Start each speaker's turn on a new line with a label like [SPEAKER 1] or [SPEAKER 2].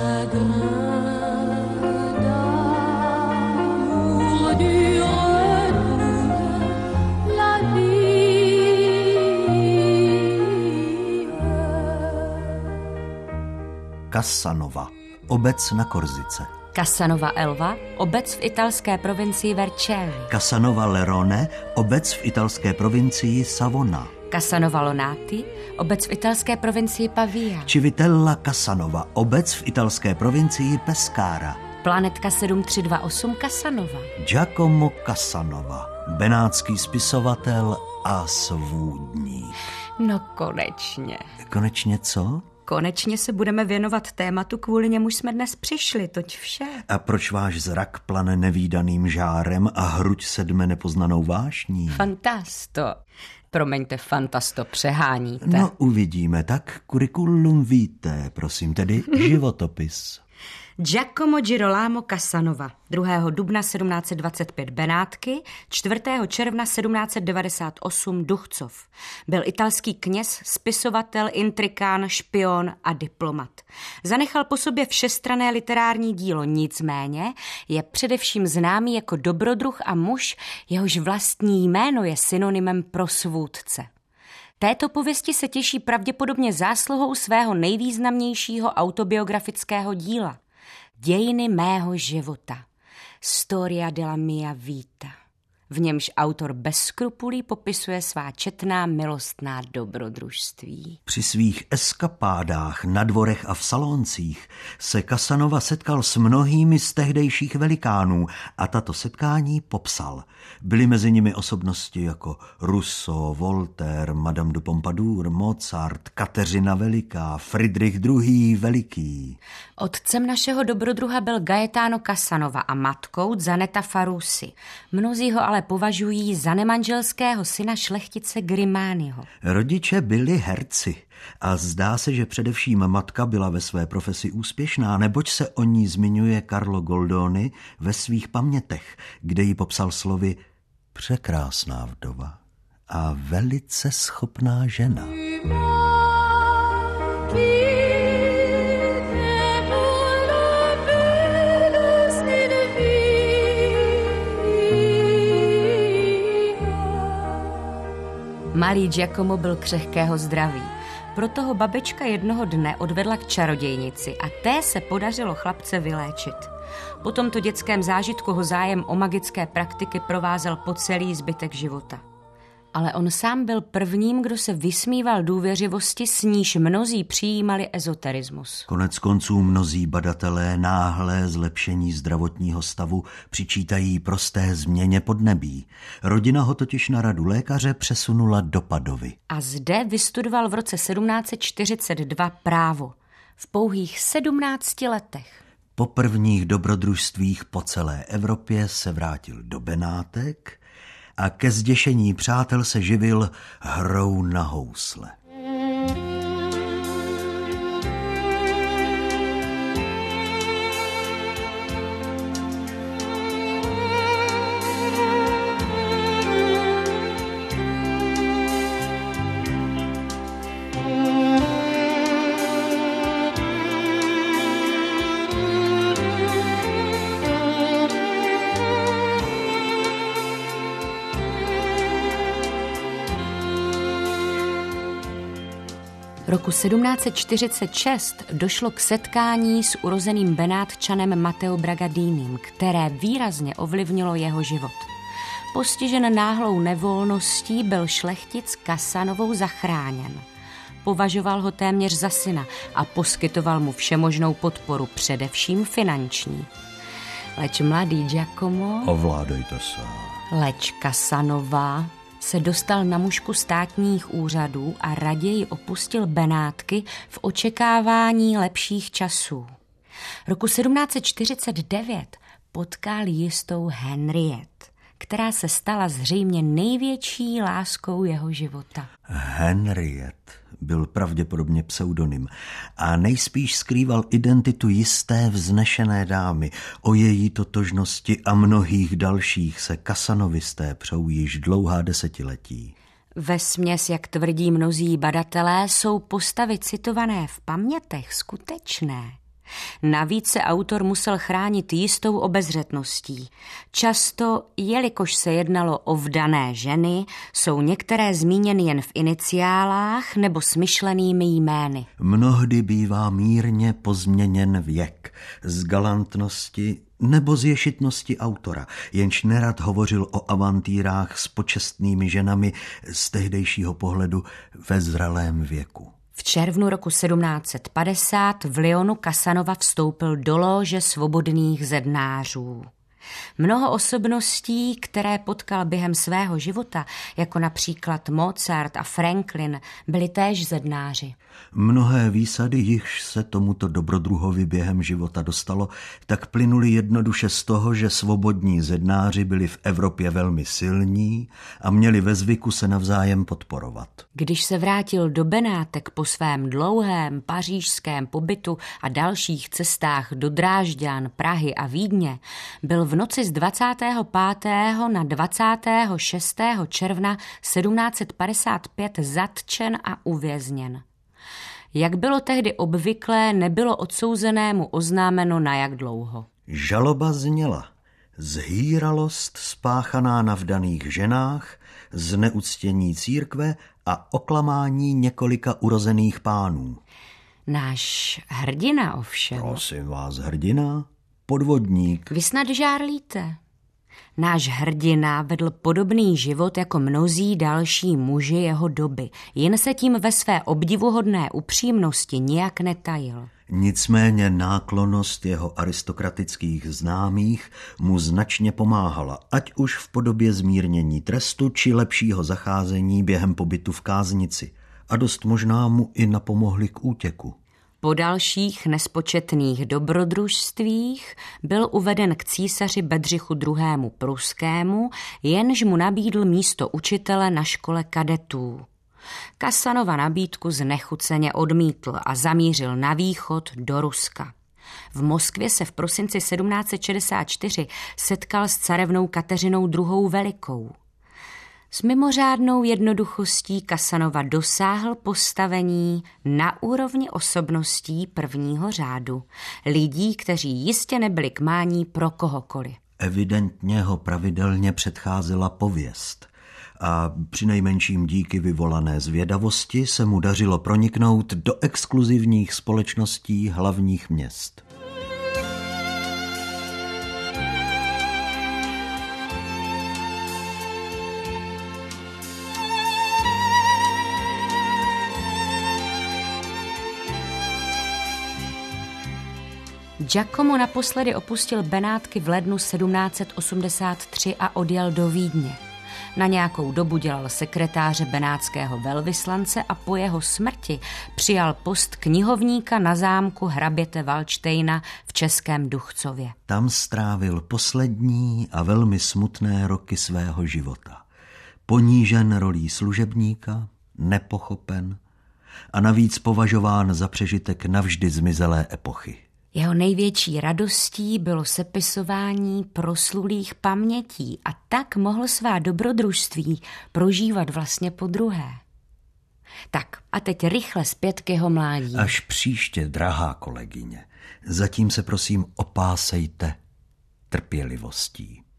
[SPEAKER 1] Casanova, obec na Korsice.
[SPEAKER 2] Casanova Elva, obec v italské provincii Vercelli.
[SPEAKER 1] Casanova Lerone, obec v italské provincii Savona.
[SPEAKER 2] Casanova Lonati, obec v italské provincii Pavia.
[SPEAKER 1] Civitella Casanova, obec v italské provincii Pescara.
[SPEAKER 2] Planetka 7328 Casanova.
[SPEAKER 1] Giacomo Casanova, benátský spisovatel a svůdník.
[SPEAKER 2] No konečně.
[SPEAKER 1] Konečně co?
[SPEAKER 2] Konečně se budeme věnovat tématu, kvůli němuž jsme dnes přišli, toť vše.
[SPEAKER 1] A proč váš zrak plane nevídaným žárem a hruď sedme nepoznanou vášní?
[SPEAKER 2] Fantasto. Promiňte, fantasto, přeháníte.
[SPEAKER 1] No uvidíme, tak curriculum vitae, prosím, tedy životopis.
[SPEAKER 2] Giacomo Girolamo Casanova, 2. dubna 1725 Benátky, 4. června 1798 Duchcov. Byl italský kněz, spisovatel, intrikán, špion a diplomat. Zanechal po sobě všestranné literární dílo, nicméně je především známý jako dobrodruh a muž, jehož vlastní jméno je synonymem pro svůdce. Této pověsti se těší pravděpodobně zásluhou svého nejvýznamnějšího autobiografického díla. Dějiny mého života. Storia della mia vita. V němž autor bez skrupulí popisuje svá četná milostná dobrodružství.
[SPEAKER 1] Při svých eskapádách na dvorech a v saloncích se Casanova setkal s mnohými z tehdejších velikánů a tato setkání popsal. Byly mezi nimi osobnosti jako Rousseau, Voltaire, Madame de Pompadour, Mozart, Kateřina Veliká, Friedrich II. Veliký.
[SPEAKER 2] Otcem našeho dobrodruha byl Gaetano Casanova a matkou Zaneta Farusi. Mnozí ho ale považují za nemanželského syna šlechtice Grimaniho.
[SPEAKER 1] Rodiče byli herci a zdá se, že především matka byla ve své profesi úspěšná, neboť se o ní zmiňuje Carlo Goldoni ve svých pamětech, kde ji popsal slovy překrásná vdova a velice schopná žena.
[SPEAKER 2] Malý Giacomo byl křehkého zdraví. Proto ho babička jednoho dne odvedla k čarodějnici a té se podařilo chlapce vyléčit. Po tomto dětském zážitku ho zájem o magické praktiky provázel po celý zbytek života. Ale on sám byl prvním, kdo se vysmíval důvěřivosti, s níž mnozí přijímali ezoterismus.
[SPEAKER 1] Konec konců mnozí badatelé náhlé zlepšení zdravotního stavu přičítají prosté změně podnebí. Rodina ho totiž na radu lékaře přesunula do Padovy.
[SPEAKER 2] A zde vystudoval v roce 1742 právo. V pouhých 17 letech.
[SPEAKER 1] Po prvních dobrodružstvích po celé Evropě se vrátil do Benátek a ke zděšení přátel se živil hrou na housle.
[SPEAKER 2] Roku 1746 došlo k setkání s urozeným Benátčanem Matteo Bragadínim, které výrazně ovlivnilo jeho život. Postižen náhlou nevolností byl šlechtic Casanovou zachráněn. Považoval ho téměř za syna a poskytoval mu všemožnou podporu, především finanční. Leč mladý Giacomo...
[SPEAKER 1] Ovládejte se.
[SPEAKER 2] Leč Casanova se dostal na mušku státních úřadů a raději opustil Benátky v očekávání lepších časů. Roku 1749 potkal jistou Henriette, která se stala zřejmě největší láskou jeho života.
[SPEAKER 1] Henriette byl pravděpodobně pseudonym a nejspíš skrýval identitu jisté vznešené dámy. O její totožnosti a mnohých dalších se kasanovisté přou již dlouhá desetiletí.
[SPEAKER 2] Vesměs, jak tvrdí mnozí badatelé, jsou postavy citované v pamětech skutečné. Navíc se autor musel chránit jistou obezřetností. Často, jelikož se jednalo o vdané ženy, jsou některé zmíněny jen v iniciálách nebo smyšlenými jmény.
[SPEAKER 1] Mnohdy bývá mírně pozměněn věk z galantnosti nebo z ješitnosti autora, jenž nerad hovořil o avantýrách s počestnými ženami z tehdejšího pohledu ve zralém věku.
[SPEAKER 2] V červnu roku 1750 v Lyonu Casanova vstoupil do lóže svobodných zednářů. Mnoho osobností, které potkal během svého života, jako například Mozart a Franklin, byli též zednáři.
[SPEAKER 1] Mnohé výsady, jichž se tomuto dobrodruhovi během života dostalo, tak plynuly jednoduše z toho, že svobodní zednáři byli v Evropě velmi silní a měli ve zvyku se navzájem podporovat.
[SPEAKER 2] Když se vrátil do Benátek po svém dlouhém pařížském pobytu a dalších cestách do Drážďan, Prahy a Vídně, byl v noci z 25. na 26. června 1755 zatčen a uvězněn. Jak bylo tehdy obvyklé, nebylo odsouzenému oznámeno na jak dlouho.
[SPEAKER 1] Žaloba zněla: zhýralost spáchaná na vdaných ženách, zneuctění církve a oklamání několika urozených pánů.
[SPEAKER 2] Náš hrdina ovšem.
[SPEAKER 1] Prosím vás, hrdina? Podvodník.
[SPEAKER 2] Vy snad žárlíte. Náš hrdina vedl podobný život jako mnozí další muži jeho doby, jen se tím ve své obdivuhodné upřímnosti nijak netajil.
[SPEAKER 1] Nicméně náklonnost jeho aristokratických známých mu značně pomáhala, ať už v podobě zmírnění trestu či lepšího zacházení během pobytu v káznici, a dost možná mu i napomohli k útěku.
[SPEAKER 2] Po dalších nespočetných dobrodružstvích byl uveden k císaři Bedřichu II. Pruskému, jenž mu nabídl místo učitele na škole kadetů. Casanova nabídku znechuceně odmítl a zamířil na východ do Ruska. V Moskvě se v prosinci 1764 setkal s carevnou Kateřinou II. Velikou. S mimořádnou jednoduchostí Casanova dosáhl postavení na úrovni osobností prvního řádu, lidí, kteří jistě nebyli k mání pro kohokoliv.
[SPEAKER 1] Evidentně ho pravidelně předcházela pověst a přinejmenším díky vyvolané zvědavosti se mu dařilo proniknout do exkluzivních společností hlavních měst.
[SPEAKER 2] Giacomo naposledy opustil Benátky v lednu 1783 a odjel do Vídně. Na nějakou dobu dělal sekretáře benátského velvyslance a po jeho smrti přijal post knihovníka na zámku hraběte Valdštejna v Českém Duchcově.
[SPEAKER 1] Tam strávil poslední a velmi smutné roky svého života. Ponížen rolí služebníka, nepochopen a navíc považován za přežitek navždy zmizelé epochy.
[SPEAKER 2] Jeho největší radostí bylo sepisování proslulých pamětí a tak mohl svá dobrodružství prožívat vlastně podruhé. Tak a teď rychle zpět k jeho mládí.
[SPEAKER 1] Až příště, drahá kolegyně. Zatím se prosím opásejte trpělivostí.